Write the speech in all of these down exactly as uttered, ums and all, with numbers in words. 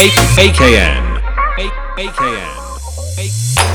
A K N A K N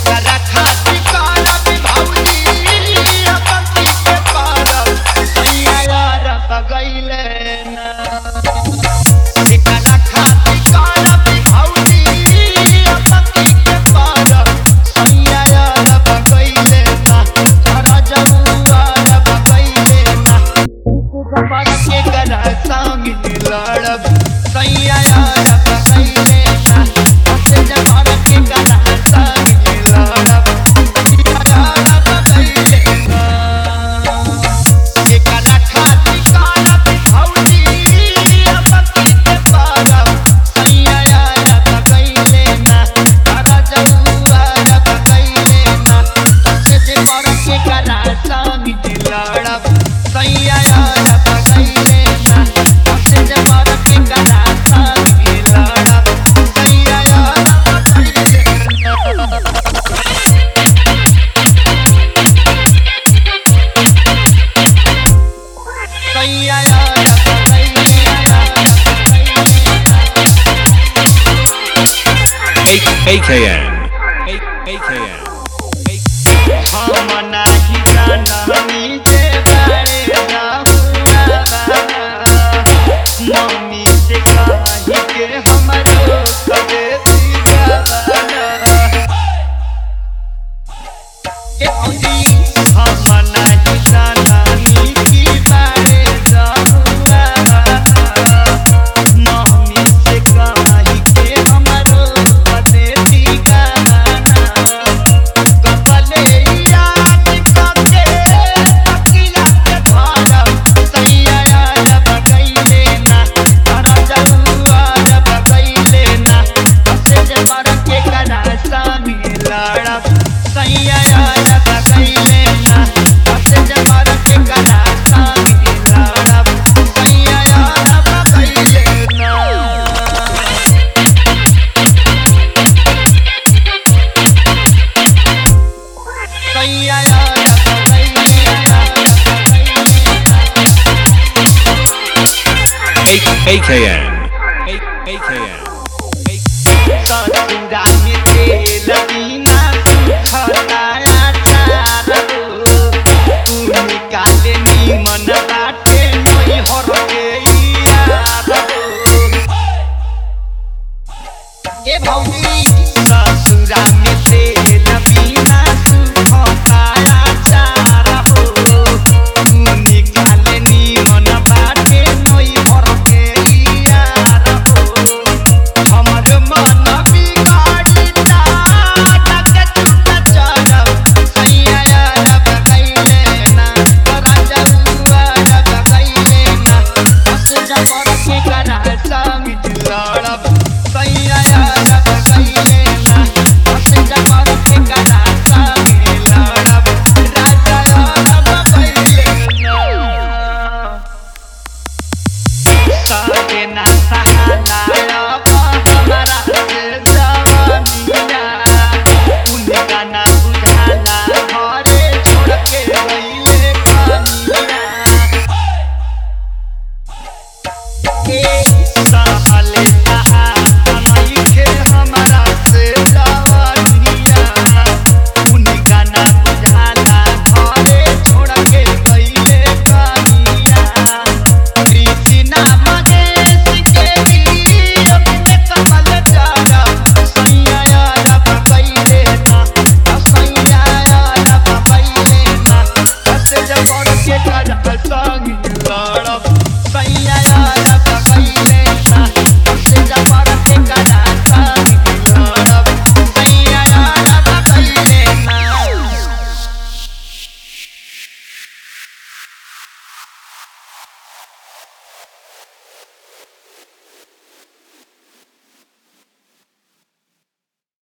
A K N A K N हम नाही जाननी जे बारे मम्मी से कही के हमरो कदे दीवाना ए औंधी हम नाही जाननी की बारे मम्मी से कही के हमरो कदे दीवाना A K N A K N ससुरा में तेल बिना खटाया चारो तू निकाले नीमन बाटे नहीं हर के यार ए भौजी ससुरा में तेल बिना खटाया चारो तू निकाले नीमन बाटे नहीं हर के यार हमर मन बिगाड़ी ता तक चुप चढ़ब सैया रब कैले ना राजा हुआ रब कैले ना बस जबर के करा समित लड़ब सैया रब कैले ना बस जबर के करा समित लड़ब राजा रब कैले ना सागे ना सहाना